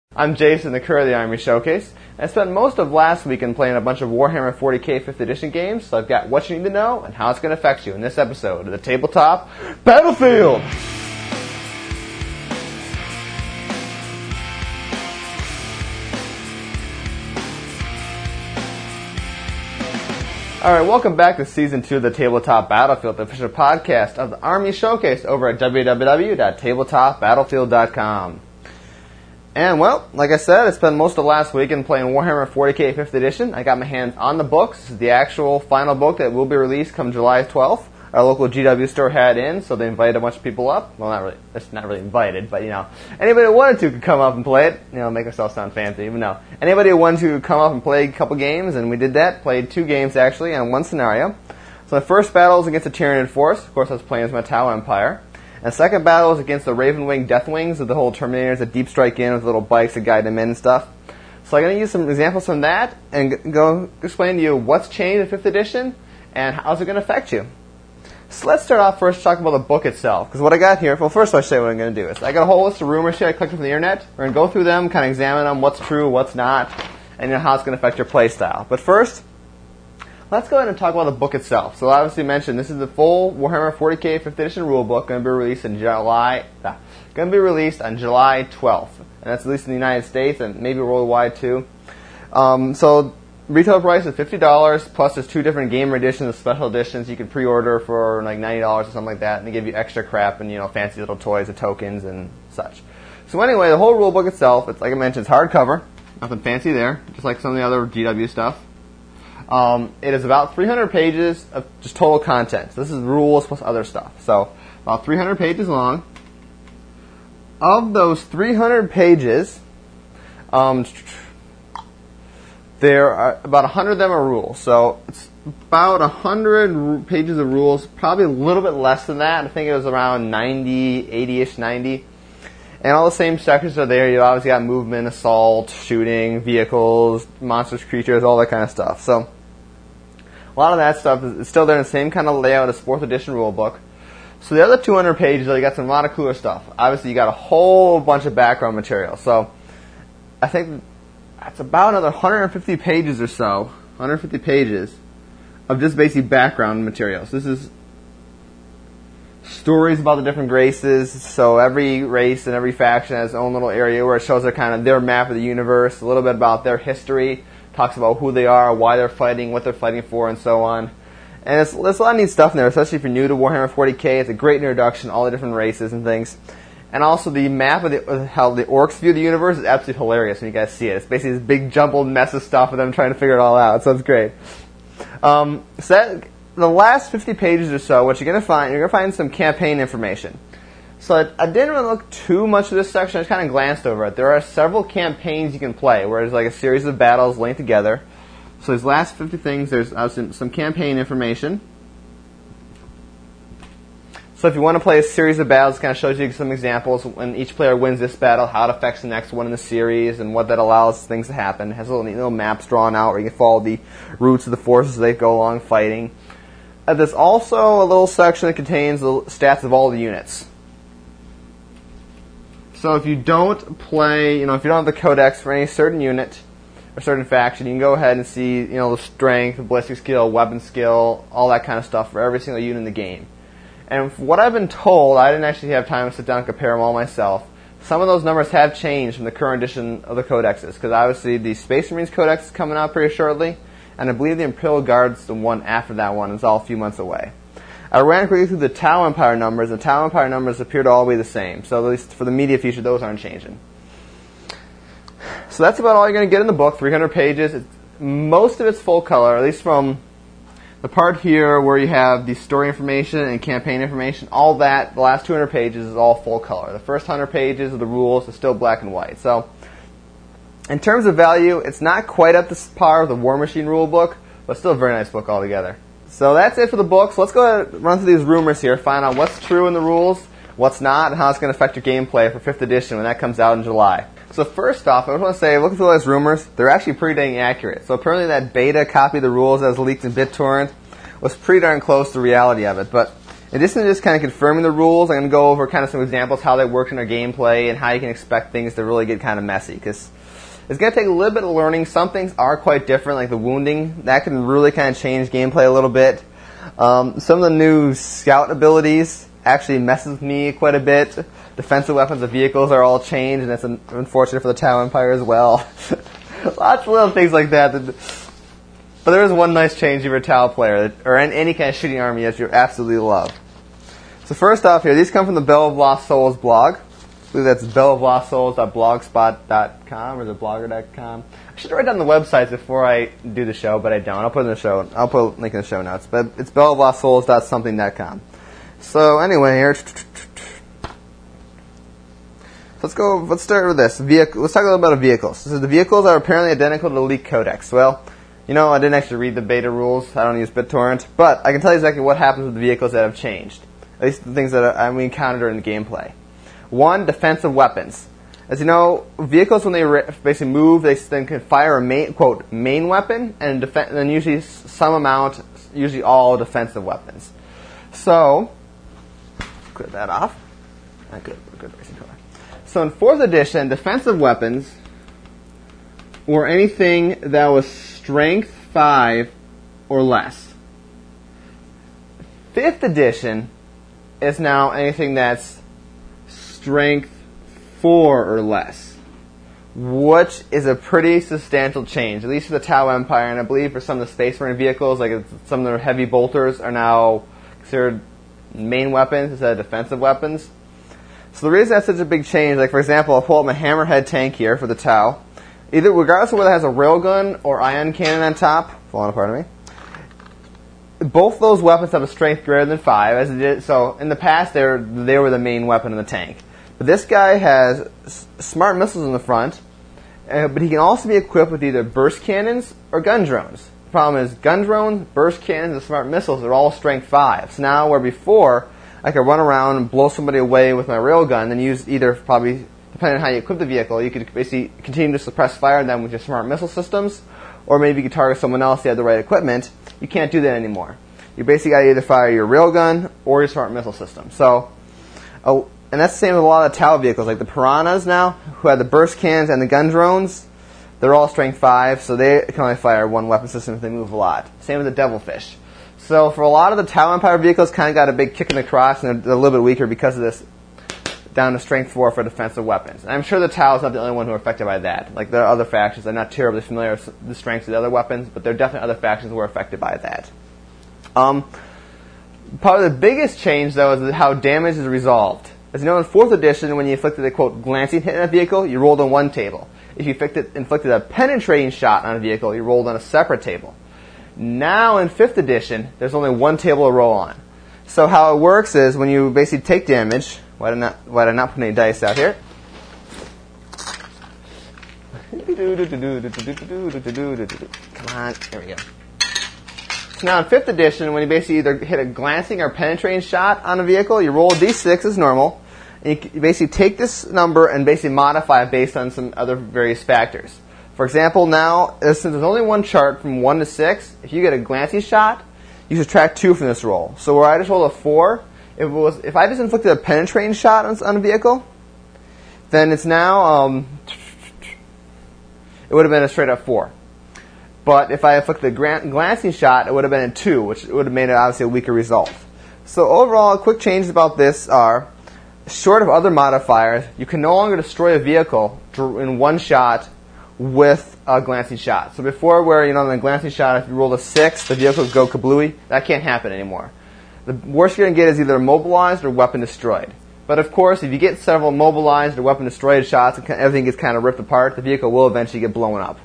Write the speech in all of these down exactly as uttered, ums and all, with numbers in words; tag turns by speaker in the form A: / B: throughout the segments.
A: I'm Jason, the Curry of the Army Showcase, and I spent most of last weekend playing a bunch of Warhammer forty K fifth Edition games, so I've got what you need to know and how it's going to affect you in this episode of the Tabletop Battlefield! Alright, welcome back to Season two of the Tabletop Battlefield, the official podcast of the Army Showcase over at w w w dot tabletop battlefield dot com. And, well, like I said, I spent most of last weekend playing Warhammer forty K fifth Edition. I got my hands on the books. This is the actual final book that will be released come July twelfth. Our local G W store had in, so they invited a bunch of people up. Well, not really, it's not really invited, but, you know, anybody who wanted to could come up and play it. You know, make ourselves sound fancy, even though. Anybody who wanted to come up and play a couple games, and we did that. Played two games, actually, on one scenario. So my first battle was against the Tyranid Force. Of course, I was playing as my Tau Empire. And the second battle was against the Ravenwing Deathwings, of the whole Terminators that deep strike in with little bikes that guide them in and stuff. So I'm going to use some examples from that and go explain to you what's changed in fifth Edition and how's it going to affect you. So let's start off first talking about the book itself. Because what I got here, well, first I'll show you what I'm going to do. is I got a whole list of rumors here I clicked from the internet. We're going to go through them, kind of examine them, what's true, what's not, and you know how it's going to affect your playstyle. But first, let's go ahead and talk about the book itself. So, obviously mentioned, this is the full Warhammer forty K fifth Edition rulebook, going to be released in July. Ah, going to be released on July twelfth, and that's at least in the United States and maybe worldwide too. Um, so, retail price is fifty dollars. Plus, there's two different gamer editions, special editions you can pre-order for like ninety dollars or something like that, and they give you extra crap and you know fancy little toys and tokens and such. So, anyway, the whole rulebook itself, it's like I mentioned, it's hardcover, nothing fancy there, just like some of the other G W stuff. Um, it is about three hundred pages of just total content. So this is rules plus other stuff. So about three hundred pages long. Of those three hundred pages, um, there are about one hundred of them are rules. So it's about one hundred pages of rules, probably a little bit less than that. I think it was around ninety, eighty-ish, ninety. And all the same sections are there. You obviously got movement, assault, shooting, vehicles, monsters, creatures, all that kind of stuff. So a lot of that stuff is still there in the same kind of layout as fourth edition rulebook. So the other two hundred pages, though, you got some a lot of cooler stuff. Obviously, you got a whole bunch of background material. So I think that's about another one hundred fifty pages or so, one hundred fifty pages of just basic background material. So this is stories about the different races. So every race and every faction has its own little area where it shows their kind of their map of the universe, a little bit about their history, talks about who they are, why they're fighting, what they're fighting for, and so on. And it's, there's a lot of neat stuff in there, especially if you're new to Warhammer forty K. It's a great introduction, all the different races and things. And also the map of, the, of how the orcs view the universe is absolutely hilarious when you guys see it. It's basically this big jumbled mess of stuff of them trying to figure it all out. So it's great. Um, so that, the last fifty pages or so, what you're going to find, you're going to find some campaign information. So I, I didn't really look too much at this section. I just kind of glanced over it. There are several campaigns you can play, where there's like a series of battles linked together. So these last fifty things, there's uh, some, some campaign information. So if you want to play a series of battles, it kind of shows you some examples. When each player wins this battle, how it affects the next one in the series, and what that allows things to happen. It has little, little maps drawn out where you can follow the routes of the forces as they go along fighting. Uh, there's also a little section that contains the stats of all the units. So if you don't play, you know, if you don't have the codex for any certain unit or certain faction, you can go ahead and see, you know, the strength, ballistic skill, weapon skill, all that kind of stuff for every single unit in the game. And from what I've been told, I didn't actually have time to sit down and compare them all myself. Some of those numbers have changed from the current edition of the codexes, because obviously the Space Marines codex is coming out pretty shortly, and I believe the Imperial Guard's the one after that one. It's all a few months away. I ran quickly through the Tau Empire numbers, and the Tau Empire numbers appear to all be the same. So at least for the media feature, those aren't changing. So that's about all you're going to get in the book, three hundred pages. It's, most of it's full color, at least from the part here where you have the story information and campaign information. All that, the last two hundred pages is all full color. The first one hundred pages of the rules is still black and white. So in terms of value, it's not quite up to par with the War Machine rulebook, but still a very nice book altogether. So that's it for the book. So let's go ahead and run through these rumors here, find out what's true in the rules, what's not, and how it's going to affect your gameplay for fifth edition when that comes out in July. So first off, I just want to say, looking through all these rumors, they're actually pretty dang accurate. So apparently that beta copy of the rules that was leaked in BitTorrent was pretty darn close to the reality of it. But In addition to just kind of confirming the rules, I'm going to go over kind of some examples how they work in our gameplay and how you can expect things to really get kind of messy. Because it's going to take a little bit of learning. Some things are quite different, like the wounding. That can really kind of change gameplay a little bit. Um, some of the new scout abilities actually messes with me quite a bit. Defensive weapons of vehicles are all changed, and that's unfortunate for the Tau Empire as well. Lots of little things like that. that but there is one nice change if you're a Tau player, that, or in any kind of shooting army that you absolutely love. So first off here, these come from the Bell of Lost Souls blog. I believe that's bell of lost souls dot blogspot dot com or the blogger dot com. I should write down the websites before I do the show, but I don't. I'll put it in the show. I'll put a link in the show notes. But it's bell of lost souls dot something dot com. So anyway, here, let's go. Let's start with this. Vehicle. Let's talk a little about vehicles. So the vehicles are apparently identical to the Elite Codex. Well, you know, I didn't actually read the beta rules. I don't use BitTorrent, but I can tell you exactly what happens with the vehicles that have changed. At least the things that I, we encountered in the gameplay. One, defensive weapons. As you know, vehicles when they re- basically move, they then can fire a main, quote, main weapon, and def- then usually some amount, usually all defensive weapons. So, clear that off. Not good, good racing color. So in fourth edition, defensive weapons were anything that was strength five or less. Fifth edition is now anything that's strength four or less, which is a pretty substantial change, at least for the Tau Empire, and I believe for some of the Space Marine vehicles, like some of their heavy bolters are now considered main weapons instead of defensive weapons. So the reason that's such a big change, like for example, I'll pull up my Hammerhead tank here for the Tau. Either, regardless of whether it has a railgun or ion cannon on top, falling apart on me, both those weapons have a strength greater than five, as it did. So in the past, they were, they were the main weapon in the tank. But this guy has s- smart missiles in the front, uh, but he can also be equipped with either burst cannons or gun drones. The problem is gun drones, burst cannons, and smart missiles are all strength five. So now where before I could run around and blow somebody away with my railgun and use either probably, depending on how you equip the vehicle, you could basically continue to suppress fire them with your smart missile systems, or maybe you could target someone else if you had the right equipment. You can't do that anymore. You basically got to either fire your railgun or your smart missile system. So, oh, and that's the same with a lot of the Tau vehicles, like the Piranhas now, who have the burst cannons and the gun drones. They're all strength five, so they can only fire one weapon system if they move a lot. Same with the Devilfish. So for a lot of the Tau Empire vehicles, kind of got a big kick in the crotch, and they're a little bit weaker because of this, down to strength four for defensive weapons. And I'm sure the Tau is not the only one who are affected by that. Like there are other factions. I'm not terribly familiar with the strengths of the other weapons, but there are definitely other factions who are affected by that. Um, probably the biggest change, though, is how damage is resolved. As you know, in fourth edition, when you inflicted a, quote, glancing hit on a vehicle, you rolled on one table. If you inflicted, inflicted a penetrating shot on a vehicle, you rolled on a separate table. Now, in fifth edition, there's only one table to roll on. So how it works is when you basically take damage, why did I not, why did I not put any dice out here? Come on, there we go. Now, in fifth edition, when you basically either hit a glancing or penetrating shot on a vehicle, you roll a d six as normal, and you basically take this number and basically modify it based on some other various factors. For example, now, since there's only one chart from one to six, if you get a glancing shot, you subtract two from this roll. So where I just rolled a four, if, it was, if I just inflicted a penetrating shot on, on a vehicle, then it's now, um, it would have been a straight up four. But if I inflicted a glancing shot, it would have been a two, which would have made it obviously a weaker result. So overall, quick changes about this are, short of other modifiers, you can no longer destroy a vehicle in one shot with a glancing shot. So before where, you know, in a glancing shot, if you rolled a six, the vehicle would go kablooey. That can't happen anymore. The worst you're going to get is either immobilized or weapon destroyed. But of course, if you get several immobilized or weapon destroyed shots and everything gets kind of ripped apart, the vehicle will eventually get blown up.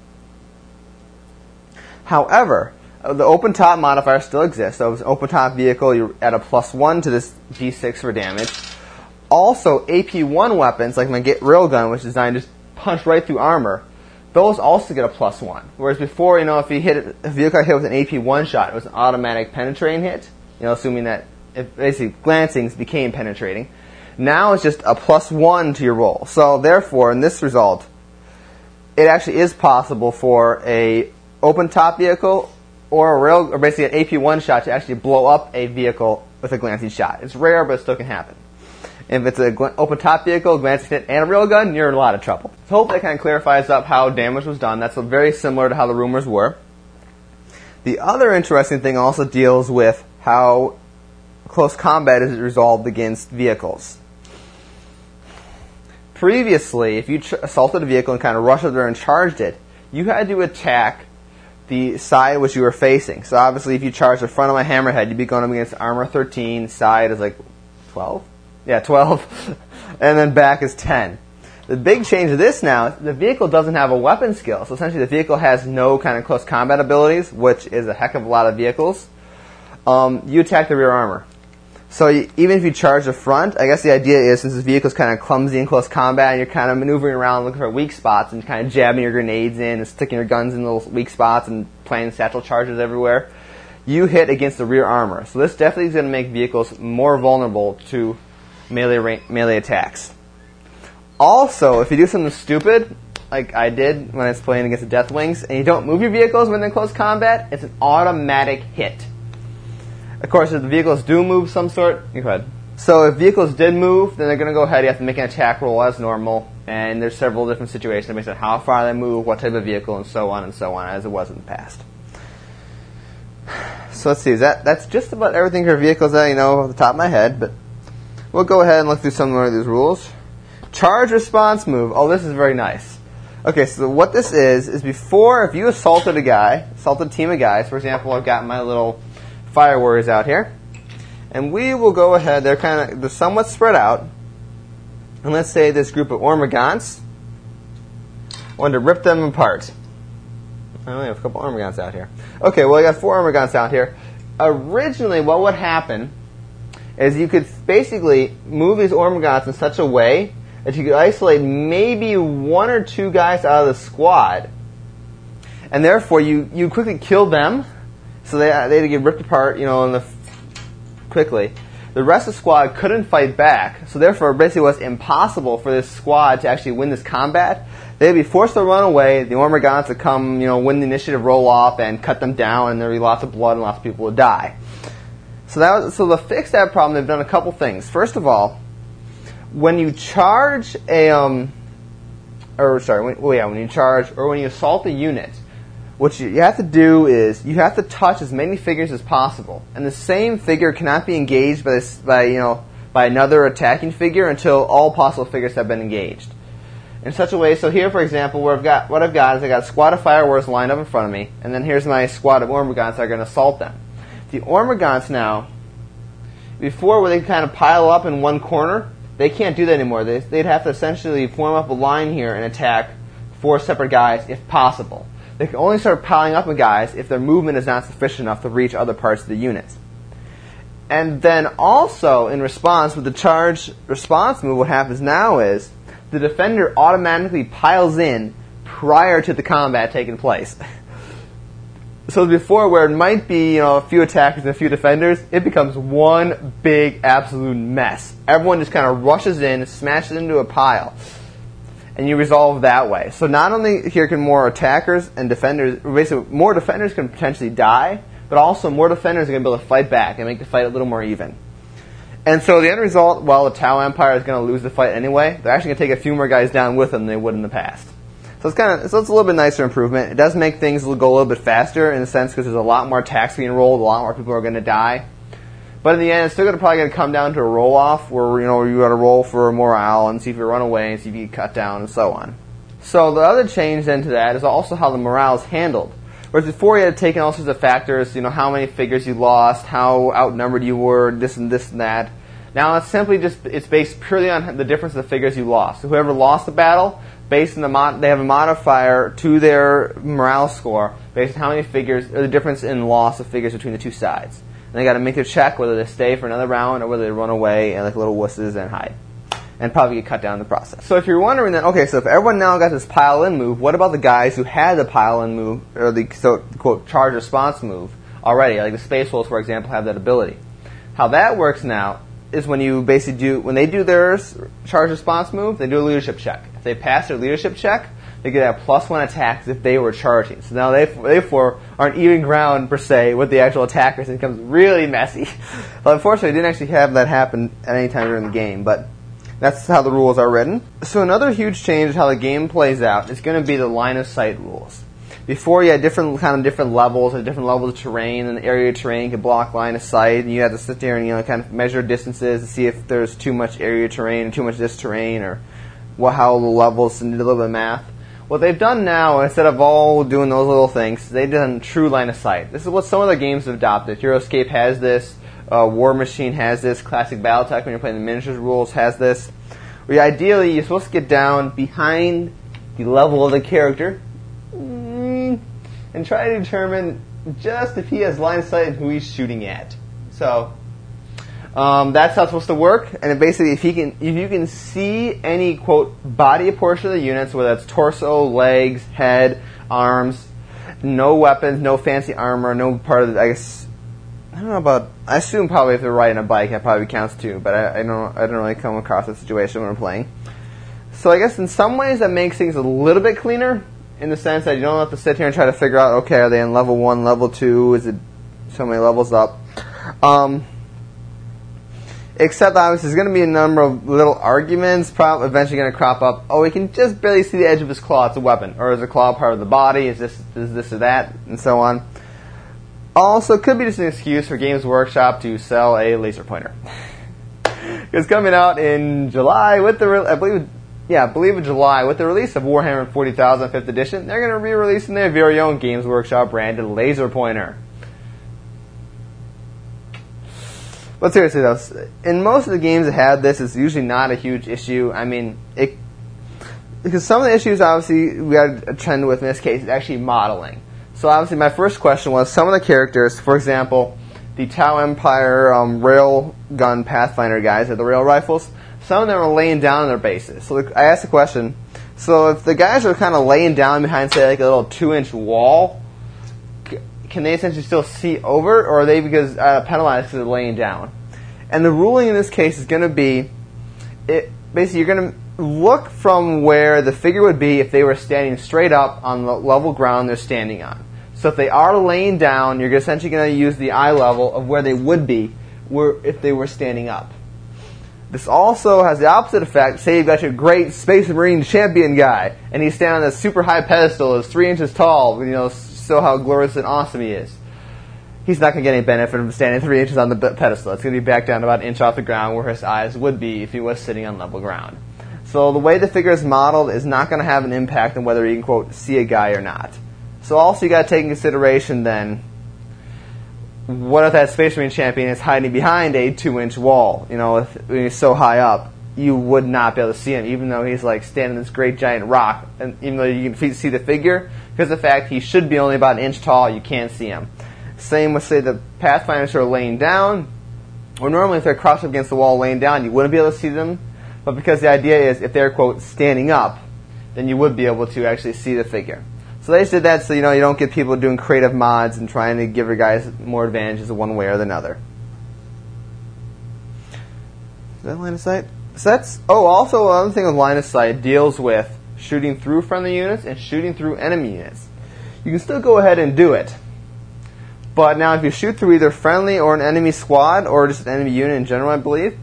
A: However, the open top modifier still exists. So if it's an open top vehicle, you add a plus one to this d six for damage. Also, A P one weapons, like my railgun, which is designed to just punch right through armor, those also get a plus one. Whereas before, you know, if you hit it, if a vehicle got hit with an A P one shot, it was an automatic penetrating hit. You know, assuming that if basically glancings became penetrating. Now it's just a plus one to your roll. So therefore, in this result, it actually is possible for a open top vehicle or a rail, or basically an A P one shot to actually blow up a vehicle with a glancing shot. It's rare, but it still can happen. If it's an gl- open top vehicle, glancing hit, and a railgun, you're in a lot of trouble. So hopefully that kind of clarifies up how damage was done. That's very similar to how the rumors were. The other interesting thing also deals with how close combat is resolved against vehicles. Previously, if you ch- assaulted a vehicle and kind of rushed up there and charged it, you had to attack the side which you were facing. So obviously, if you charged the front of my hammerhead, you'd be going up against armor thirteen, side is like twelve? Yeah, twelve, and then back is ten. The big change of this now is the vehicle doesn't have a weapon skill. So essentially, the vehicle has no kind of close combat abilities, which is a heck of a lot of vehicles. Um, you attack the rear armor. So you, even if you charge the front, I guess the idea is since this vehicle's kind of clumsy in close combat, and you're kind of maneuvering around looking for weak spots and kind of jabbing your grenades in and sticking your guns in little weak spots and planting satchel charges everywhere, you hit against the rear armor. So this definitely is going to make vehicles more vulnerable to melee melee attacks. Also, if you do something stupid, like I did when I was playing against the Deathwings, and you don't move your vehicles when they're in close combat, it's an automatic hit. Of course, if the vehicles do move some sort, you go ahead. So if vehicles did move, then they're going to go ahead. You have to make an attack roll as normal, and there's several different situations based on how far they move, what type of vehicle, and so on and so on, as it was in the past. So let's see. Is that that's just about everything for vehicles that I know off the top of my head, but we'll go ahead and look through some more of these rules. Charge response move. Oh, this is very nice. Okay, so what this is, is before, if you assaulted a guy, assaulted a team of guys, for example, I've got my little fire warriors out here, and we will go ahead, they're kind of, they're somewhat spread out, and let's say this group of Ormagants, I want to rip them apart. I only have a couple Ormagants out here. Okay, well I got four Ormagants out here. Originally, what would happen is you could basically move these Ormagants in such a way that you could isolate maybe one or two guys out of the squad, and therefore you, you quickly kill them, so they, they had to get ripped apart, you know, in the, quickly. The rest of the squad couldn't fight back, so therefore basically it was impossible for this squad to actually win this combat. They'd be forced to run away, the Ormagants would come, you know, win the initiative, roll off, and cut them down, and there'd be lots of blood and lots of people would die. So that was, so to fix that problem, they've done a couple things. First of all, when you charge a, um, or sorry, when, well, yeah, when you charge, or when you assault a unit, what you, you have to do is you have to touch as many figures as possible, and the same figure cannot be engaged by this, by you know, by another attacking figure until all possible figures have been engaged. In such a way, so here, for example, where I've got what I've got is I got a squad of fire warriors lined up in front of me, and then here's my squad of Ormagants that are going to assault them. The Ormagants now, before where they kind of pile up in one corner, they can't do that anymore. They, they'd have to essentially form up a line here and attack four separate guys if possible. They can only start piling up with guys if their movement is not sufficient enough to reach other parts of the unit. And then also, in response, with the charge response move, what happens now is the defender automatically piles in prior to the combat taking place. So before, where it might be, you know, a few attackers and a few defenders, it becomes one big absolute mess. Everyone just kind of rushes in, smashes into a pile, and you resolve that way. So not only here can more attackers and defenders, basically more defenders can potentially die, but also more defenders are going to be able to fight back and make the fight a little more even. And so the end result, while the Tau Empire is going to lose the fight anyway, they're actually going to take a few more guys down with them than they would in the past. So it's kind of so it's a little bit nicer improvement. It does make things go a little bit faster in a sense because there's a lot more attacks being rolled, a lot more people are going to die. But in the end, it's still going to probably going to come down to a roll off where you know you got to roll for morale and see if you run away and see if you get cut down and so on. So the other change then to that is also how the morale is handled. Whereas before you had taken all sorts of factors, you know how many figures you lost, how outnumbered you were, this and this and that. Now it's simply just it's based purely on the difference of the figures you lost. So whoever lost the battle, based on the mod, they have a modifier to their morale score based on how many figures, or the difference in loss of figures between the two sides. And they got to make their check whether they stay for another round or whether they run away and like little wusses and hide, and probably get cut down in the process. So if you're wondering then, okay, so if everyone now got this pile in move, what about the guys who had the pile in move or the so quote charge response move already? Like the Space Wolves, for example, have that ability. How that works now is when you basically do, when they do their charge response move, they do a leadership check. If they pass their leadership check, they get a plus one attack as if they were charging. So now they therefore are on even ground per se with the actual attackers, and it becomes really messy. Well, unfortunately, I didn't actually have that happen at any time during the game, but that's how the rules are written. So another huge change in how the game plays out is going to be the line of sight rules. Before, you had different kind of different levels and different levels of terrain, and the area of terrain could block line of sight, and you had to sit there and you know kind of measure distances to see if there's too much area of terrain or too much this terrain, or what how the levels, and did a little bit of math. What they've done now, instead of all doing those little things, they've done true line of sight. This is what some of the games have adopted. Heroescape has this, uh, War Machine has this, Classic Battletech, when you're playing the miniatures rules, has this. Where ideally, you're supposed to get down behind the level of the character, and try to determine just if he has line of sight and who he's shooting at. So um, that's how it's supposed to work. And it basically, if he can, if you can see any quote body portion of the units, whether that's torso, legs, head, arms, no weapons, no fancy armor, no part of the, I guess I don't know about. I assume probably if they're riding a bike, that probably counts too. But I, I don't. I don't really come across that situation when I'm playing. So I guess in some ways that makes things a little bit cleaner, in the sense that you don't have to sit here and try to figure out, okay, are they in level one, level two, is it so many levels up? Um, except obviously there's going to be a number of little arguments probably eventually going to crop up. Oh, we can just barely see the edge of his claw, it's a weapon. Or is a claw part of the body, is this, is this or that, and so on. Also, it could be just an excuse for Games Workshop to sell a laser pointer. It's coming out in July with the, I believe, Yeah, I believe in July, with the release of Warhammer forty thousand fifth Edition, they're going to be releasing their very own Games Workshop branded laser pointer. But seriously though, in most of the games that have this, it's usually not a huge issue. I mean, it because some of the issues, obviously, we had a trend with in this case, is actually modeling. So obviously my first question was, some of the characters, for example, the Tau Empire um, Railgun Pathfinder guys, or the rail rifles, some of them are laying down on their bases. So I asked the question, so if the guys are kind of laying down behind, say, like a little two-inch wall, can they essentially still see over, or are they because uh, penalized because they're laying down? And the ruling in this case is going to be, it basically you're going to look from where the figure would be if they were standing straight up on the level ground they're standing on. So if they are laying down, you're essentially going to use the eye level of where they would be were if they were standing up. This also has the opposite effect. Say you've got your great Space Marine champion guy, and he's standing on this super high pedestal, is three inches tall, you know, so how glorious and awesome he is. He's not going to get any benefit from standing three inches on the pedestal. It's going to be back down about an inch off the ground where his eyes would be if he was sitting on level ground. So the way the figure is modeled is not going to have an impact on whether you can, quote, see a guy or not. So also you got to take into consideration then, what if that Space Marine champion is hiding behind a two-inch wall? You know, if when he's so high up, you would not be able to see him, even though he's like standing on this great giant rock. And even though you can see the figure, because of the fact he should be only about an inch tall, you can't see him. Same with, say, the Pathfinders who are laying down. Or normally if they're crouched up against the wall laying down, you wouldn't be able to see them. But because the idea is if they're, quote, standing up, then you would be able to actually see the figure. So they just did that so you know you don't get people doing creative mods and trying to give your guys more advantages one way or the other. Is that line of sight? So that's, oh, also another thing with line of sight deals with shooting through friendly units and shooting through enemy units. You can still go ahead and do it. But now if you shoot through either friendly or an enemy squad, or just an enemy unit in general, I believe,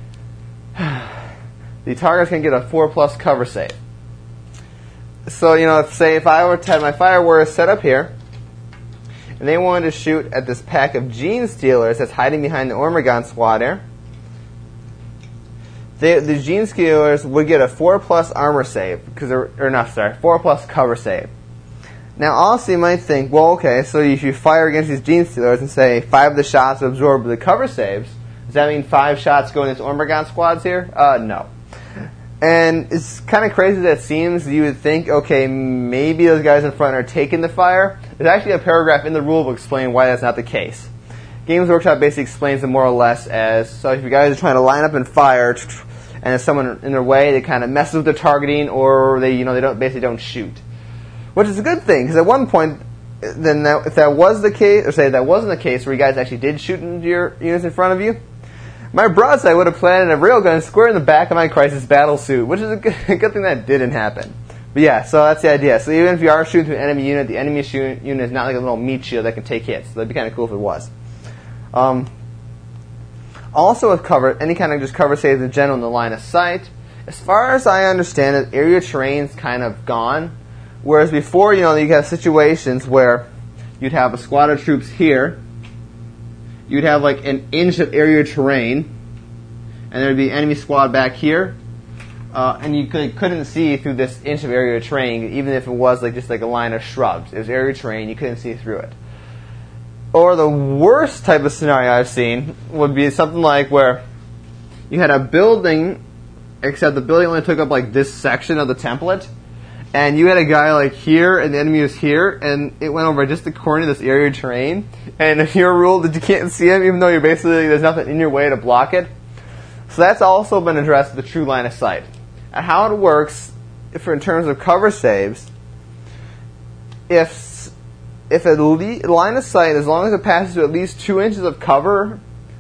A: the target's going to get a four plus cover save. So, you know, if, say if I were to have my fire warriors set up here, and they wanted to shoot at this pack of Gene Stealers that's hiding behind the Ormagon squad here, they, the Gene Stealers would get a four plus armor save, because or not, sorry, four plus cover save. Now, also you might think, well, okay, so if you fire against these Gene Stealers and say five of the shots absorb the cover saves, does that mean five shots go into Ormagon squads here? Uh, no. And it's kind of crazy that it seems. You would think, okay, maybe those guys in front are taking the fire. There's actually a paragraph in the rulebook explaining why that's not the case. Games Workshop basically explains it more or less as, so if you guys are trying to line up and fire, and there's someone in their way, they kind of mess with the targeting, or they, you know, they don't basically don't shoot. Which is a good thing, because at one point, then that, if that was the case, or say that wasn't the case, where you guys actually did shoot into your units in front of you, my broadside would have planted a railgun square in the back of my Crisis battle suit, which is a good, a good thing that didn't happen. But yeah, so that's the idea. So even if you are shooting through an enemy unit, the enemy shoot, unit is not like a little meat shield that can take hits. So that'd be kind of cool if it was. Um, also with cover, any kind of just cover saves in general in the line of sight. As far as I understand it, area terrain's kind of gone. Whereas before, you know, you have situations where you'd have a squad of troops here. You'd have like an inch of area terrain. And there'd be an enemy squad back here. Uh, and you could, couldn't see through this inch of area terrain, even if it was like just like a line of shrubs. It was area terrain, you couldn't see through it. Or the worst type of scenario I've seen would be something like where you had a building, except the building only took up like this section of the template, and you had a guy like here, and the enemy was here, and it went over just the corner of this area terrain, and if you're ruled that you can't see him, even though you're basically, there's nothing in your way to block it. So that's also been addressed with the true line of sight. And how it works, if in terms of cover saves, if if a le- line of sight, as long as it passes to at least two inches of cover,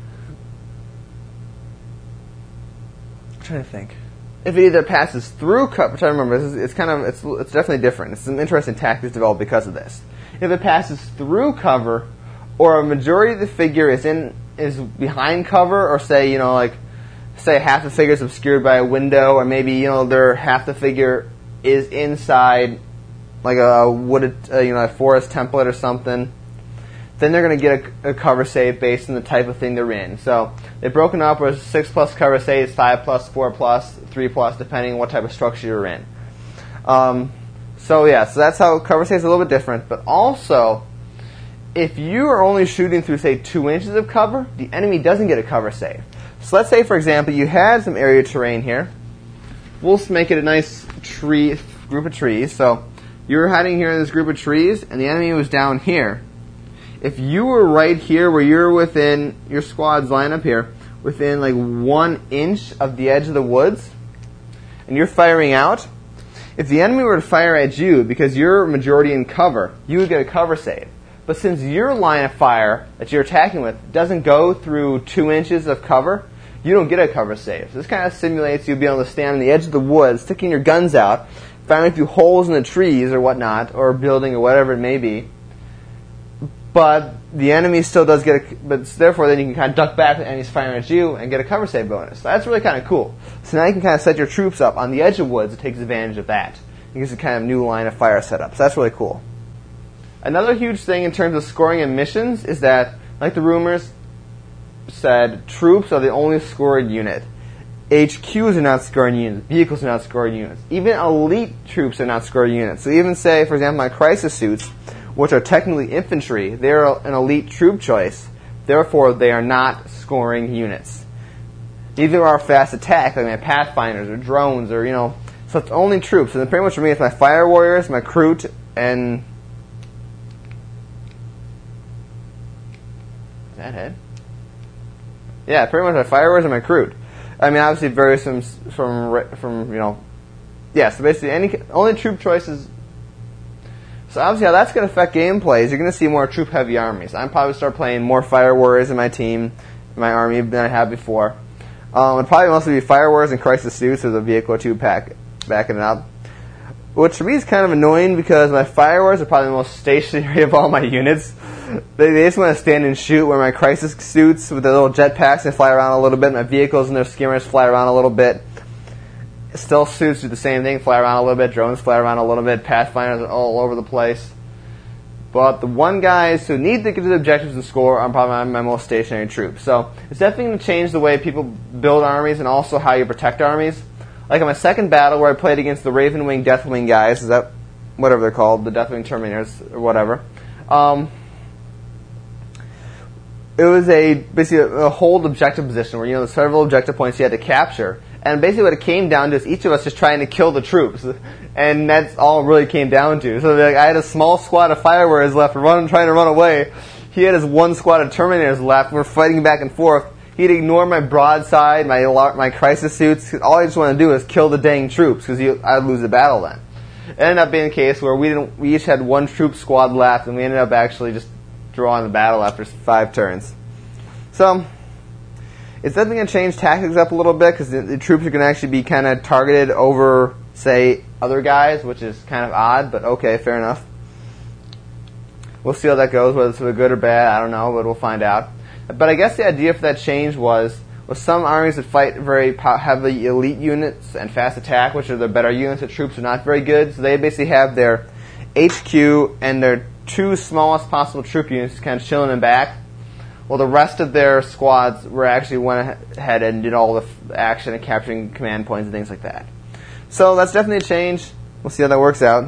A: I'm trying to think. If it either passes through cover, I'm trying to remember, it's, it's kind of it's it's definitely different. It's some interesting tactics developed because of this. If it passes through cover, or a majority of the figure is in is behind cover, or say you know like. Say half the figure is obscured by a window, or maybe you know their half the figure is inside, like a wooded, uh, you know, a forest template or something. Then they're going to get a, a cover save based on the type of thing they're in. So they've broken up as six plus cover saves, five plus, four plus, three plus, depending on what type of structure you're in. Um, so yeah, so that's how cover saves is a little bit different. But also, if you are only shooting through say two inches of cover, the enemy doesn't get a cover save. So let's say, for example, you had some area terrain here. We'll just make it a nice tree group of trees. So you're hiding here in this group of trees, and the enemy was down here. If you were right here, where you're within your squad's line up here, within like one inch of the edge of the woods, and you're firing out, if the enemy were to fire at you because you're majority in cover, you would get a cover save. But since your line of fire that you're attacking with doesn't go through two inches of cover, you don't get a cover save. So this kind of simulates you being able to stand on the edge of the woods, sticking your guns out, firing through holes in the trees or whatnot, or building or whatever it may be. But the enemy still does get a, but therefore then you can kind of duck back when the enemy's firing at you and get a cover save bonus. So that's really kind of cool. So now you can kind of set your troops up on the edge of woods. It takes advantage of that. It gives a kind of new line of fire setup. So that's really cool. Another huge thing in terms of scoring and missions is that, like the rumors said, troops are the only scored unit. H Qs are not scoring units. Vehicles are not scoring units. Even elite troops are not scoring units. So even say, for example, my crisis suits, which are technically infantry, they're an elite troop choice. Therefore, they are not scoring units. Neither are fast attack, like my Pathfinders or drones, or, you know, so it's only troops. And then pretty much for me, it's my Fire Warriors, my Kroot, and... Is that it? Yeah, pretty much my Fire Warriors and my Kroot. I mean, obviously it varies from, from, from, you know... Yeah, so basically, any only troop choices... So obviously how that's going to affect gameplay is you're going to see more troop-heavy armies. I'm probably start playing more Fire Warriors in my team, in my army, than I have before. Um, it'd probably mostly be Fire Warriors and Crisis Suits with a vehicle or two pack, backing it up. Which for me is kind of annoying because my Fire Warriors are probably the most stationary of all my units. They, they just want to stand and shoot, where my Crisis Suits with their little jetpacks and fly around a little bit, my vehicles and their skimmers fly around a little bit. Stealth suits do the same thing, fly around a little bit, drones fly around a little bit, Pathfinders are all over the place. But the one guys who need to get to the objectives and score are probably my most stationary troops. So it's definitely going to change the way people build armies and also how you protect armies. Like in my second battle where I played against the Ravenwing, Deathwing guys, is that whatever they're called, the Deathwing Terminators or whatever. Um, it was a basically a, a hold objective position where, you know, there's several objective points you had to capture. And basically what it came down to is each of us just trying to kill the troops. And that's all it really came down to. So like, I had a small squad of Fire Warriors left run, trying to run away. He had his one squad of Terminators left. We're fighting back and forth. He'd ignore my broadside, my my Crisis Suits. All I just wanted to do is kill the dang troops because I'd lose the battle then. It ended up being a case where we didn't. We each had one troop squad left, and we ended up actually just drawing the battle after five turns. So... it's definitely going to change tactics up a little bit because the, the troops are going to actually be kind of targeted over say, other guys, which is kind of odd, but okay, fair enough. We'll see how that goes, whether it's for the good or bad, I don't know, but we'll find out. But I guess the idea for that change was, with some armies that fight very heavily elite units and fast attack, which are the better units, the troops are not very good, so they basically have their H Q and their two smallest possible troop units kind of chilling in back. Well, the rest of their squads were actually went ahead and did all the action and capturing command points and things like that. So that's definitely a change. We'll see how that works out.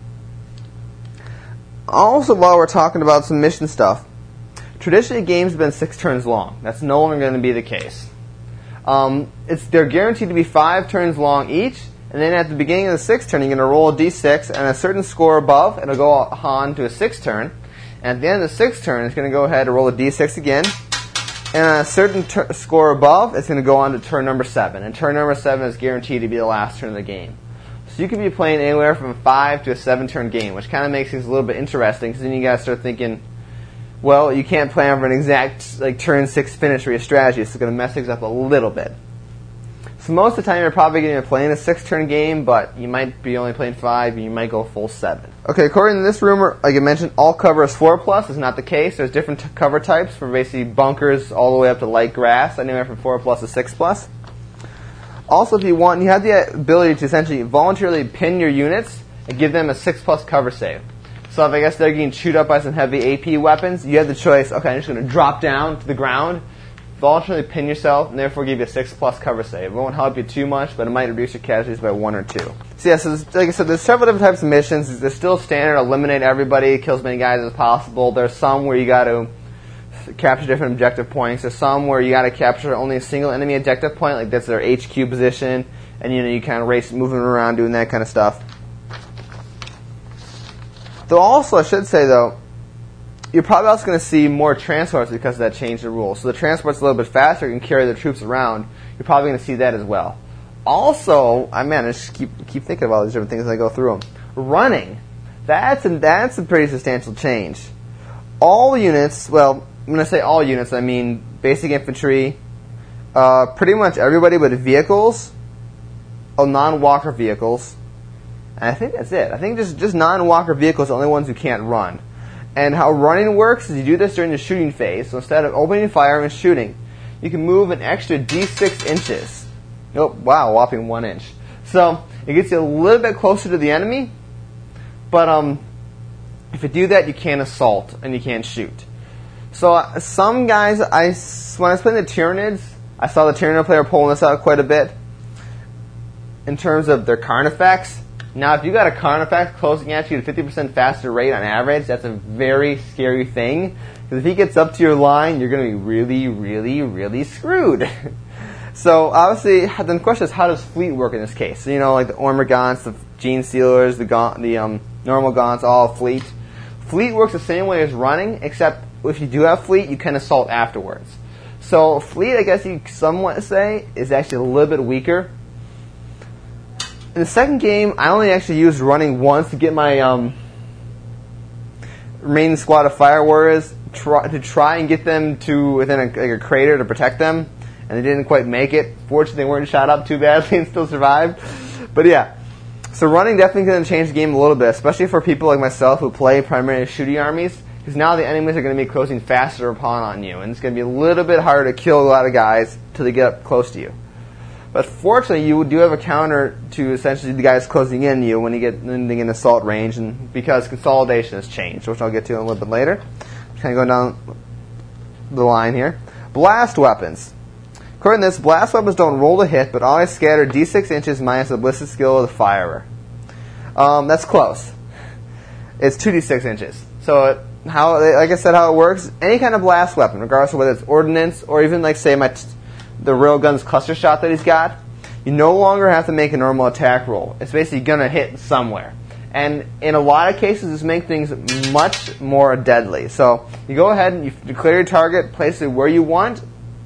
A: Also, while we're talking about some mission stuff, traditionally games have been six turns long. That's no longer going to be the case. Um, it's they're guaranteed to be five turns long each, and then at the beginning of the sixth turn, you're going to roll a d six, and a certain score above, it'll go on to a sixth turn. And at the end of the sixth turn, it's going to go ahead and roll a d six again. And on a certain ter- score above, it's going to go on to turn number seven. And turn number seven is guaranteed to be the last turn of the game. So you could be playing anywhere from a five to a seven turn game, which kind of makes things a little bit interesting, because then you guys start thinking, well, you can't plan for an exact like turn six finish for your strategy, so it's going to mess things up a little bit. So most of the time you're probably going to be playing a six-turn game, but you might be only playing five, and you might go full seven. Okay, according to this rumor, like I mentioned, all cover is four plus. Is not the case. There's different t- cover types for basically bunkers all the way up to light grass, anywhere from four plus to six plus. Also, if you want, you have the ability to essentially voluntarily pin your units and give them a six plus cover save. So if I guess they're getting chewed up by some heavy A P weapons, you have the choice, okay, I'm just going to drop down to the ground, voluntarily pin yourself, and therefore give you a six plus cover save. It won't help you too much, but it might reduce your casualties by one or two. So yeah, so like I said, there's several different types of missions. There's still standard, eliminate everybody, kill as many guys as possible. There's some where you got to capture different objective points. There's some where you got to capture only a single enemy objective point, like that's their H Q position, and you know you kind of race, moving around, doing that kind of stuff. Though also, I should say though, you're probably also going to see more transports because of that change in rules. So the transport's a little bit faster, you can carry the troops around. You're probably going to see that as well. Also, I man, I just keep keep thinking about all these different things as I go through them. Running, that's a, that's a pretty substantial change. All units, well, I'm going to say all units, I mean basic infantry, uh, pretty much everybody but vehicles, oh, non-walker vehicles, and I think that's it. I think just, just non-walker vehicles are the only ones who can't run. And how running works is you do this during the shooting phase. So instead of opening fire and shooting, you can move an extra d six inches. Oh, wow, whopping one inch. So it gets you a little bit closer to the enemy, but um, if you do that, you can't assault and you can't shoot. So uh, some guys, I, when I was playing the Tyranids, I saw the Tyranid player pulling this out quite a bit in terms of their Carnifex. Now, if you got a Carnifex closing at you at a fifty percent faster rate on average, that's a very scary thing. Because if he gets up to your line, you're going to be really, really, really screwed. So, obviously, then the question is, how does fleet work in this case? So, you know, like the Ormagaunts, the Gene Stealers, the gaunt, the um, normal Gaunts, all fleet. Fleet works the same way as running, except if you do have fleet, you can assault afterwards. So, fleet, I guess you somewhat say, is actually a little bit weaker. In the second game, I only actually used running once to get my um, remaining squad of fire warriors try, to try and get them to within a, like a crater to protect them, and they didn't quite make it. Fortunately, they weren't shot up too badly and still survived. But yeah, so running definitely going to change the game a little bit, especially for people like myself who play primarily shooting armies, because now the enemies are going to be closing faster upon on you, and it's going to be a little bit harder to kill a lot of guys till they get up close to you. But fortunately, you do have a counter to essentially the guys closing in you when you get anything in assault range, and because consolidation has changed, which I'll get to in a little bit later. Kind of going down the line here. Blast weapons. According to this, blast weapons don't roll to hit, but always scatter d six inches minus the ballistic skill of the firer. Um, that's close. It's two d six inches. So it, how, like I said, how it works, any kind of blast weapon, regardless of whether it's ordnance or even like say my... T- the railgun's cluster shot that he's got, you no longer have to make a normal attack roll. It's basically going to hit somewhere. And in a lot of cases, this makes things much more deadly. So you go ahead and you declare your target, place it where you want,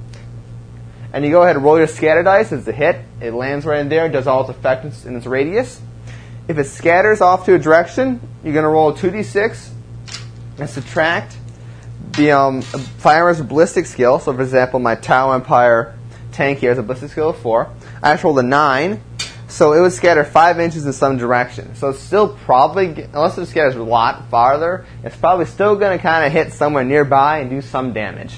A: and you go ahead and roll your scatter dice. It's a hit. It lands right in there, does all its effects in its radius. If it scatters off to a direction, you're going to roll a two d six and subtract the um, firearm's ballistic skill. So for example, my Tau Empire tank here has a ballistic skill of four. I actually rolled a nine, So it would scatter five inches in some direction. So it's still probably, unless it scatters a lot farther, it's probably still going to kind of hit somewhere nearby and do some damage.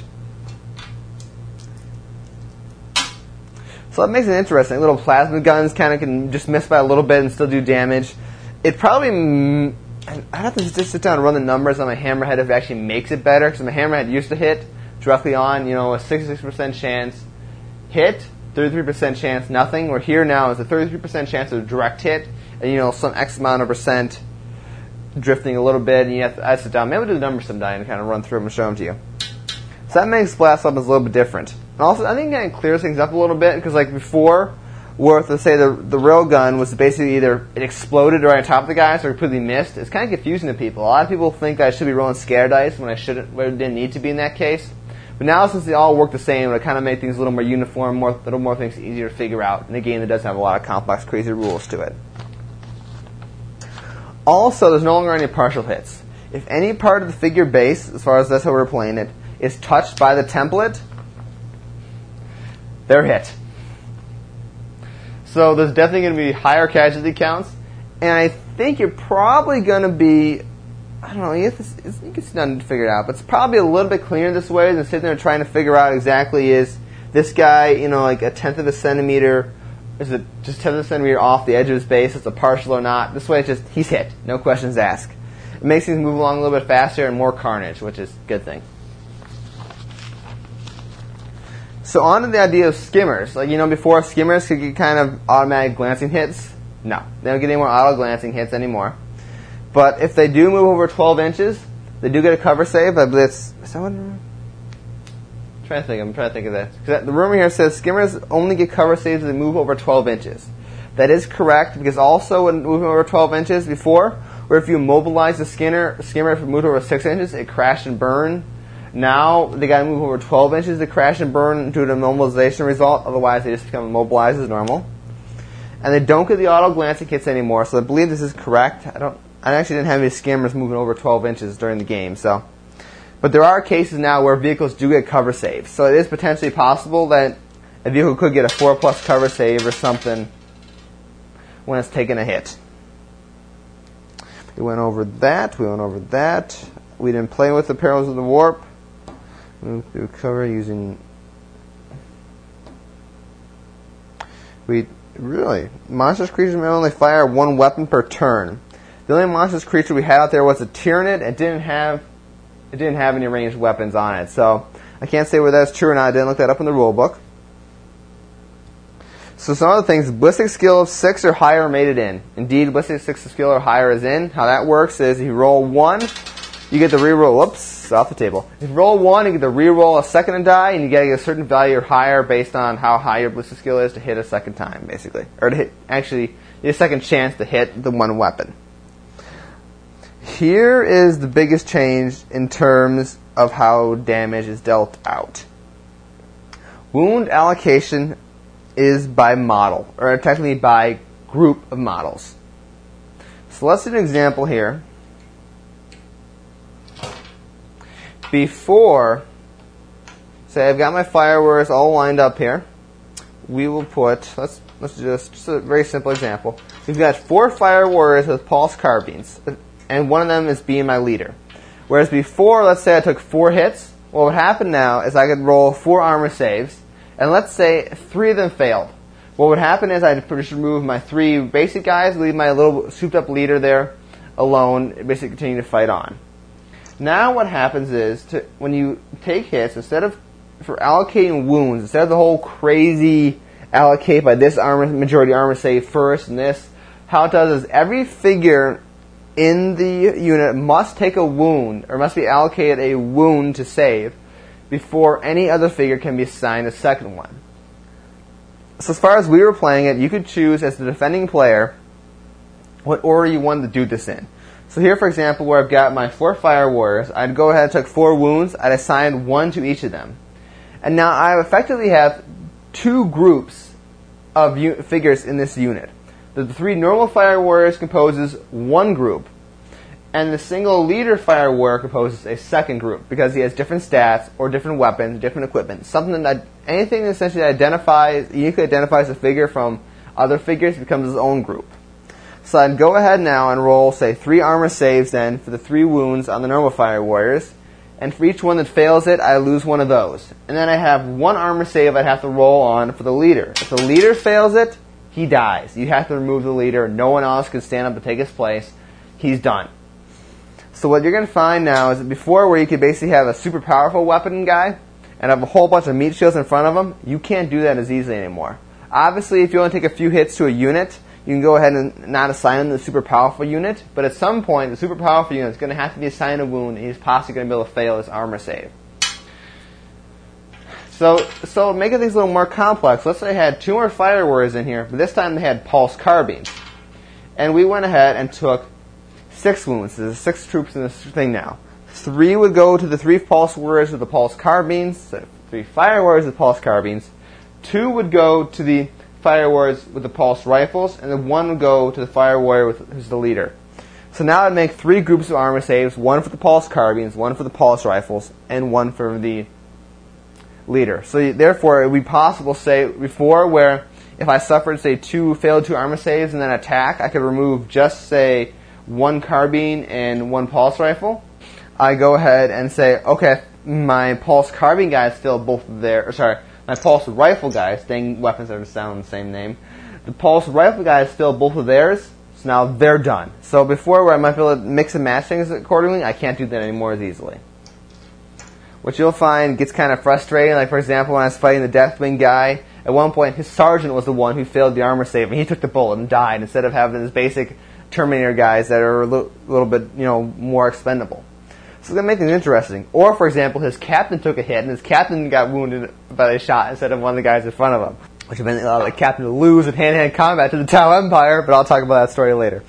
A: So that makes it interesting. Little plasma guns kind of can just miss by a little bit and still do damage. It probably, I'd have to just sit down and run the numbers on my hammerhead if it actually makes it better, because my hammerhead used to hit directly on, you know, a sixty-six percent chance hit, thirty-three percent chance nothing, where here now is a thirty-three percent chance of a direct hit, and, you know, some X amount of percent drifting a little bit, and you have to, I sit down, maybe I'll do the numbers someday and kind of run through them and show them to you. So that makes blast weapons a little bit different. And also, I think it kind of clears things up a little bit, because like before, where let's say the the rail gun was basically either it exploded right on top of the guys or completely missed. It's kind of confusing to people. A lot of people think I should be rolling scare dice when I shouldn't, when it didn't need to be in that case. But now, since they all work the same, it'll kind of make things a little more uniform, more, a little more things easier to figure out in a game that doesn't have a lot of complex, crazy rules to it. Also, there's no longer any partial hits. If any part of the figure base, as far as that's how we're playing it, is touched by the template, they're hit. So there's definitely going to be higher casualty counts, and I think you're probably going to be, I don't know, you, have to, you can sit down and figure it out, but it's probably a little bit cleaner this way than sitting there trying to figure out exactly is this guy, you know, like a tenth of a centimeter, is it just tenth of a centimeter off the edge of his base, it's a partial or not. This way it's just, he's hit, no questions asked. It makes things move along a little bit faster and more carnage, which is a good thing. So on to the idea of skimmers. Like, you know, before skimmers could get kind of automatic glancing hits. No, they don't get any more auto glancing hits anymore. But if they do move over twelve inches, they do get a cover save. I believe it's, is that what? I'm trying to think. I'm trying to think of that. Because the rumor here says skimmers only get cover saves if they move over twelve inches. That is correct, because also when moving over twelve inches before, where if you immobilize the skimmer, skimmer if it moved over six inches, it crashed and burned. Now they got to move over twelve inches to crash and burn due to immobilization result. Otherwise, they just become immobilized as normal. And they don't get the auto glancing hits anymore. So I believe this is correct. I don't. I actually didn't have any skimmers moving over twelve inches during the game. So, but there are cases now where vehicles do get cover saves. So it is potentially possible that a vehicle could get a four plus cover save or something when it's taking a hit. We went over that. We went over that. We didn't play with the perils of the warp. Move through cover using. We really monstrous creatures may only fire one weapon per turn. The only monstrous creature we had out there was a Tyranid. It didn't have it didn't have any ranged weapons on it, so I can't say whether that's true or not. I didn't look that up in the rule book. So some other things: ballistic skill of six or higher made it in. Indeed, ballistic six skill or higher is in. How that works is if you roll one, you get the reroll. Oops, off the table. If you roll one, you get the reroll a second die, and you get a certain value or higher based on how high your ballistic skill is to hit a second time, basically, or to hit actually you get a second chance to hit the one weapon. Here is the biggest change in terms of how damage is dealt out. Wound allocation is by model, or technically by group of models. So let's do an example here. Before, say I've got my firewars all lined up here, we will put, let's let's do this, just a very simple example. We've got four fire warriors with pulse carbines, and one of them is being my leader. Whereas before, let's say I took four hits, what would happen now is I could roll four armor saves, and let's say three of them failed. What would happen is I'd just remove my three basic guys, leave my little souped up leader there alone, and basically continue to fight on. Now what happens is, to, when you take hits, instead of, for allocating wounds, instead of the whole crazy allocate by this armor, majority armor save first and this, how it does is every figure in the unit must take a wound, or must be allocated a wound to save, before any other figure can be assigned a second one. So as far as we were playing it, you could choose as the defending player what order you wanted to do this in. So here, for example, where I've got my four fire warriors, I'd go ahead and take four wounds. I'd assign one to each of them. And now I effectively have two groups of u- figures in this unit. The three normal fire warriors composes one group, and the single leader fire warrior composes a second group because he has different stats or different weapons, different equipment. Something that anything that essentially identifies, uniquely identifies a figure from other figures, it becomes its own group. So I'd go ahead now and roll, say, three armor saves then for the three wounds on the normal Fire Warriors. And for each one that fails it, I lose one of those. And then I have one armor save I'd have to roll on for the leader. If the leader fails it, he dies. You have to remove the leader. No one else can stand up to take his place. He's done. So what you're going to find now is that before, where you could basically have a super powerful weapon guy and have a whole bunch of meat shields in front of him, you can't do that as easily anymore. Obviously, if you only take a few hits to a unit, you can go ahead and not assign him the super powerful unit, but at some point, the super powerful unit is going to have to be assigned a wound, and he's possibly going to be able to fail his armor save. So, so making things a little more complex, let's say I had two more Fire Warriors in here, but this time they had pulse carbines. And we went ahead and took six wounds. There's six troops in this thing now. Three would go to the three pulse warriors with the pulse carbines, so three Fire Warriors with pulse carbines. Two would go to the Fire Warriors with the pulse rifles, and then one would go to the Fire Warrior with, who's the leader. So now I'd make three groups of armor saves, one for the pulse carbines, one for the pulse rifles, and one for the leader. So therefore, it would be possible, say, before, where if I suffered, say, two failed two armor saves and then attack, I could remove just, say, one carbine and one pulse rifle. I go ahead and say, okay, my pulse carbine guy is still both there, or sorry, my pulse rifle guys, dang weapons that sound the same name. The pulse rifle guys still both of theirs, so now they're done. So before, where I might be able to mix and match things accordingly, I can't do that anymore as easily. What you'll find gets kind of frustrating. Like, for example, when I was fighting the Deathwing guy, at one point his sergeant was the one who failed the armor save, and he took the bullet and died instead of having his basic Terminator guys that are a little, little bit, you know, more expendable. So it's going to make things interesting. Or, for example, his captain took a hit, and his captain got wounded by a shot instead of one of the guys in front of him, which would have allowed the captain to lose in hand-to-hand combat to the Tau Empire, but I'll talk about that story later.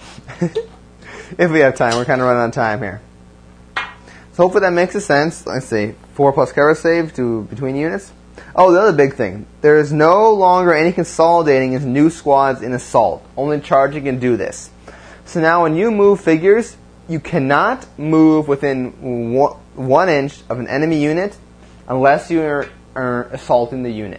A: If we have time. We're kind of running on time here. So hopefully that makes sense. Let's see. Four plus cover save to between units. Oh, the other big thing. There is no longer any consolidating into new squads in Assault. Only Charging can do this. So now when you move figures, you cannot move within one, one inch of an enemy unit unless you are, are assaulting the unit.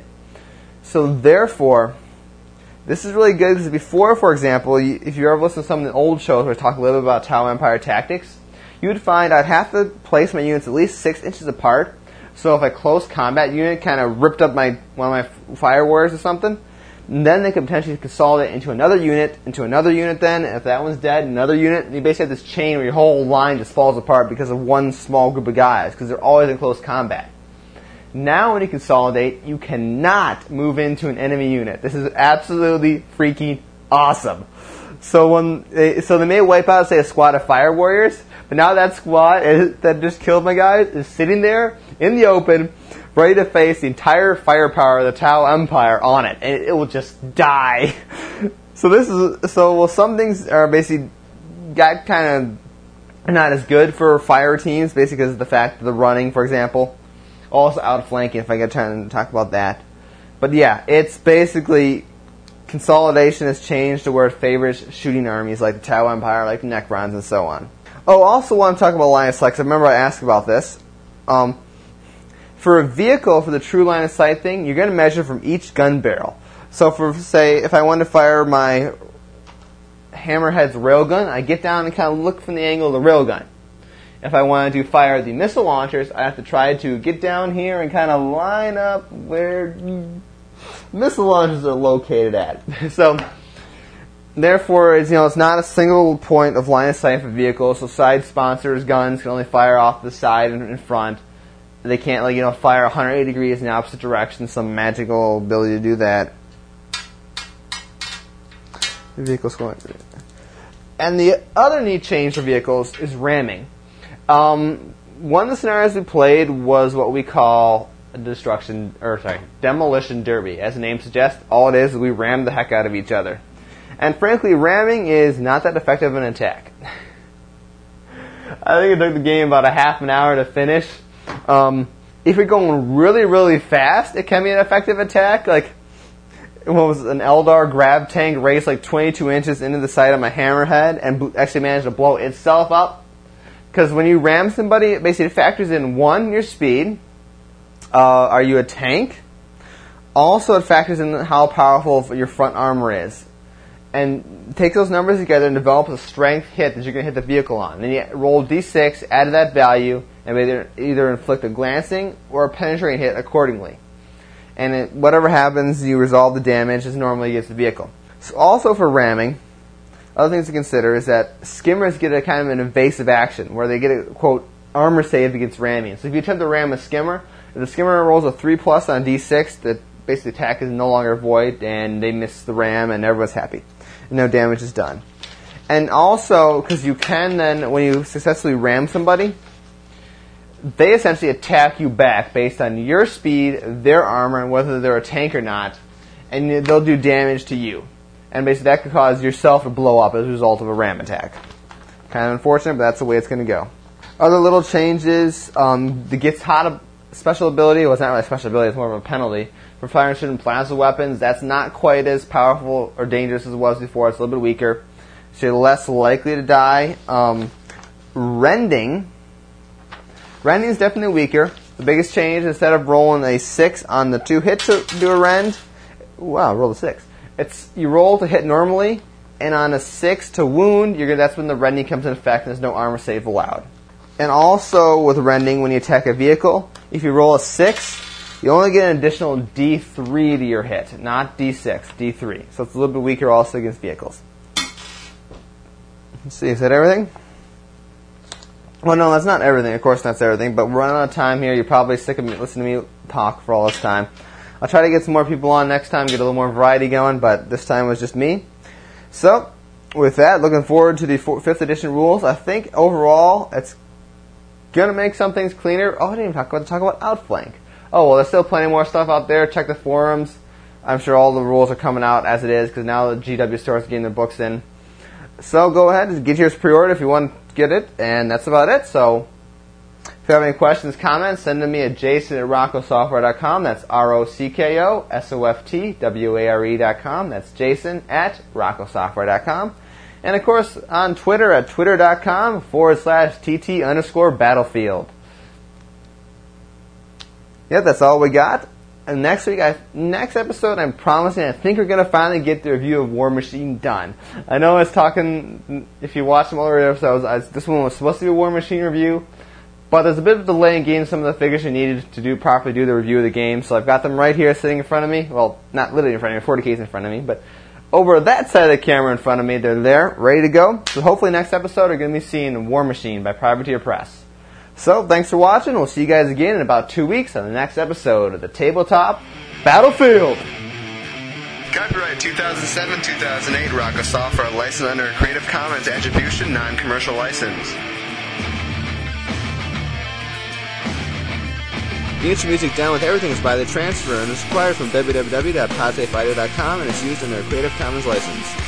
A: So therefore, this is really good because before, for example, you, if you ever listen to some of the old shows where I talk a little bit about Tau Empire tactics, you would find I'd have to place my units at least six inches apart. So if a close combat unit kind of ripped up my one of my Fire Warriors or something, then they could potentially consolidate into another unit, into another unit then, and if that one's dead, another unit, and you basically have this chain where your whole line just falls apart because of one small group of guys, because they're always in close combat. Now when you consolidate, you cannot move into an enemy unit. This is absolutely freaking awesome. So when they, so they may wipe out, say, a squad of Fire Warriors, but now that squad is, that just killed my guys is sitting there in the open, ready to face the entire firepower of the Tau Empire on it, and it will just die. So this is so well. Some things are basically got kind of not as good for fire teams, basically because of the fact that the running, for example, also outflanking. If I get time to talk about that, but yeah, it's basically consolidation has changed to where it favors shooting armies like the Tau Empire, like the Necrons, and so on. Oh, I also want to talk about line of sight, because I remember I asked about this. Um, For a vehicle, for the true line of sight thing, you're going to measure from each gun barrel. So for, say, if I wanted to fire my Hammerhead's railgun, I get down and kind of look from the angle of the railgun. If I wanted to fire the missile launchers, I have to try to get down here and kind of line up where missile launchers are located at. So therefore, it's, you know, it's not a single point of line of sight for vehicles, so side sponsors' guns can only fire off the side and in front. They can't, like, you know, fire one hundred eighty degrees in the opposite direction, some magical ability to do that. The vehicle's going through. And the other neat change for vehicles is ramming. Um, one of the scenarios we played was what we call a destruction, or sorry, demolition derby. As the name suggests, all it is is we ram the heck out of each other. And frankly, ramming is not that effective an attack. I think it took the game about a half an hour to finish. Um, if you're going really, really fast, it can be an effective attack. Like, what was it, an Eldar grab tank raced like twenty-two inches into the side of my Hammerhead and actually managed to blow itself up. Because when you ram somebody, it basically factors in, one, your speed. Uh, are you a tank? Also, it factors in how powerful your front armor is. And take those numbers together and develop a strength hit that you're going to hit the vehicle on. Then you roll d six, add to that value, and either, either inflict a glancing or a penetrating hit accordingly. And it, whatever happens, you resolve the damage as normally against the vehicle. So also for ramming, other things to consider is that skimmers get a kind of an evasive action, where they get a, quote, armor save against ramming. So if you attempt to ram a skimmer, if the skimmer rolls a three plus on d six, the basically attack is no longer void, and they miss the ram, and everyone's happy. No damage is done. And also, because you can then, when you successfully ram somebody, they essentially attack you back based on your speed, their armor, and whether they're a tank or not, and they'll do damage to you. And basically that could cause yourself to blow up as a result of a ram attack. Kind of unfortunate, but that's the way it's going to go. Other little changes, um, the Gets Hot special ability, well, it's not really a special ability, it's more of a penalty. For firing certain plasma weapons, that's not quite as powerful or dangerous as it was before. It's a little bit weaker. So you're less likely to die. Um, rending. Rending is definitely weaker. The biggest change, instead of rolling a six on the two hit to do a rend, wow, roll a six. It's you roll to hit normally, and on a six to wound, you're gonna, that's when the rending comes in effect, and there's no armor save allowed. And also with rending, when you attack a vehicle, if you roll a six, you only get an additional d three to your hit, not d six, d three. So it's a little bit weaker also against vehicles. Let's see, is that everything? Well, no, that's not everything. Of course, that's everything. But we're running out of time here. You're probably sick of me listening to me talk for all this time. I'll try to get some more people on next time, get a little more variety going, but this time it was just me. So, with that, looking forward to the fifth edition rules. I think overall, it's going to make some things cleaner. Oh, I didn't even talk about, talk about Outflank. Oh, well, there's still plenty more stuff out there. Check the forums. I'm sure all the rules are coming out as it is, because now the G W store is getting their books in. So go ahead and get yours pre-ordered if you want to get it, and that's about it. So if you have any questions, comments, send them to me at jason at rocco software dot com. That's R O C K O S O F T W A R E dot com. That's jason at rocco software dot com. And, of course, on Twitter at twitter.com forward slash TT underscore battlefield. Yeah, that's all we got. And next week, I, next episode, I'm promising, I think we're going to finally get the review of War Machine done. I know I was talking, if you watched some other episodes, I, this one was supposed to be a War Machine review, but there's a bit of a delay in getting some of the figures you needed to do properly do the review of the game, so I've got them right here sitting in front of me. Well, not literally in front of me, forty K's in front of me, but over that side of the camera in front of me, they're there, ready to go. So hopefully next episode, you're going to be seeing War Machine by Privateer Press. So, thanks for watching. We'll see you guys again in about two weeks on the next episode of the Tabletop Battlefield.
B: Copyright two thousand seven to two thousand eight Rocco Software, licensed under a Creative Commons Attribution, non-commercial license.
A: You get your music down with everything is by the transfer and is acquired from w w w dot pate fighter dot com and is used under a Creative Commons license.